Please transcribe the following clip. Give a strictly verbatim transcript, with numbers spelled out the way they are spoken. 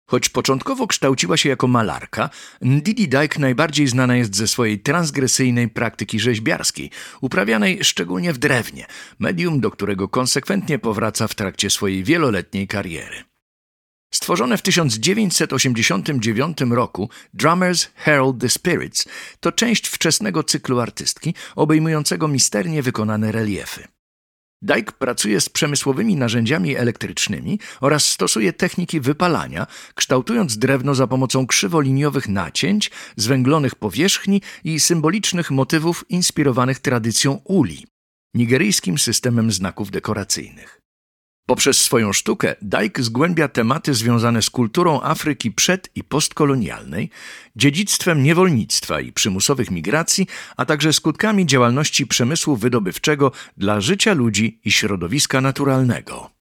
Choć początkowo kształciła się jako malarka, Ndidi Dyke najbardziej znana jest ze swojej transgresyjnej praktyki rzeźbiarskiej, uprawianej szczególnie w drewnie, medium, do którego konsekwentnie powraca w trakcie swojej wieloletniej kariery. Stworzone w tysiąc dziewięćset osiemdziesiątym dziewiątym roku Drummers Herald the Spirits to część wczesnego cyklu artystki, obejmującego misternie wykonane reliefy. Dyke pracuje z przemysłowymi narzędziami elektrycznymi oraz stosuje techniki wypalania, kształtując drewno za pomocą krzywoliniowych nacięć, zwęglonych powierzchni i symbolicznych motywów inspirowanych tradycją uli, nigeryjskim systemem znaków dekoracyjnych. Poprzez swoją sztukę Dyke zgłębia tematy związane z kulturą Afryki przed- i postkolonialnej, dziedzictwem niewolnictwa i przymusowych migracji, a także skutkami działalności przemysłu wydobywczego dla życia ludzi i środowiska naturalnego.